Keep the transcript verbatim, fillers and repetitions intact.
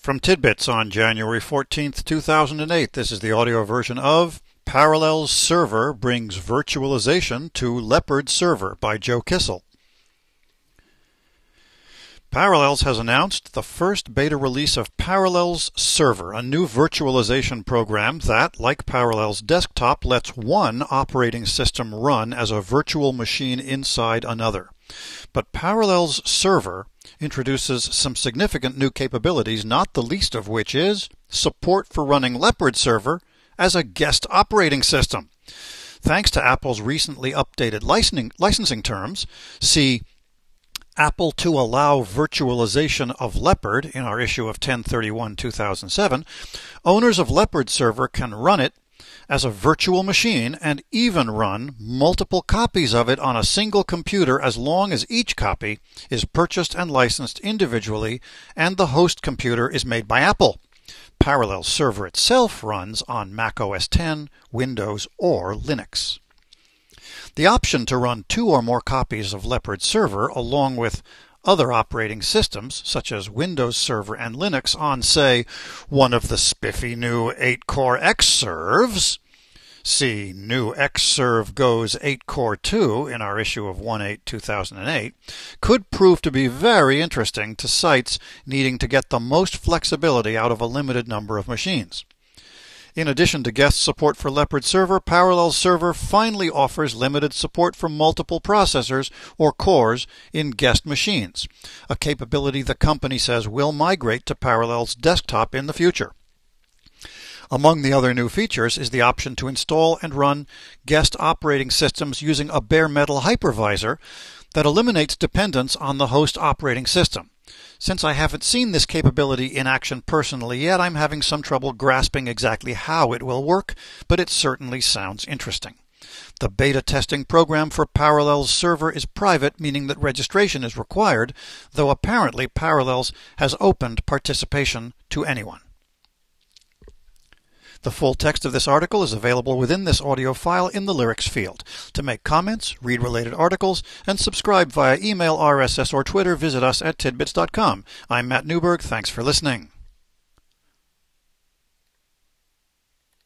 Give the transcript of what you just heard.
From Tidbits on January fourteenth, two thousand eight, this is the audio version of Parallels Server Brings Virtualization to Leopard Server by Joe Kissel. Parallels has announced the first beta release of Parallels Server, a new virtualization program that, like Parallels Desktop, lets one operating system run as a virtual machine inside another. But Parallels Server introduces some significant new capabilities, not the least of which is support for running Leopard Server as a guest operating system. Thanks to Apple's recently updated licensing, licensing terms, see Apple to allow virtualization of Leopard in our issue of ten thirty-one two thousand seven, owners of Leopard Server can run it as a virtual machine and even run multiple copies of it on a single computer as long as each copy is purchased and licensed individually and the host computer is made by Apple. Parallels Server itself runs on Mac O S ten, Windows, or Linux. The option to run two or more copies of Leopard Server along with other operating systems, such as Windows Server and Linux, on, say, one of the spiffy new eight core Xserves, see New Xserve Goes eight core two in our issue of one eight two thousand eight, could prove to be very interesting to sites needing to get the most flexibility out of a limited number of machines. In addition to guest support for Leopard Server, Parallels Server finally offers limited support for multiple processors or cores in guest machines, a capability the company says will migrate to Parallels Desktop in the future. Among the other new features is the option to install and run guest operating systems using a bare metal hypervisor that eliminates dependence on the host operating system. Since I haven't seen this capability in action personally yet, I'm having some trouble grasping exactly how it will work, but it certainly sounds interesting. The beta testing program for Parallels Server is private, meaning that registration is required, though apparently Parallels has opened participation to anyone. The full text of this article is available within this audio file in the lyrics field. To make comments, read related articles, and subscribe via email, R S S, or Twitter, visit us at tidbits dot com. I'm Matt Newberg. Thanks for listening.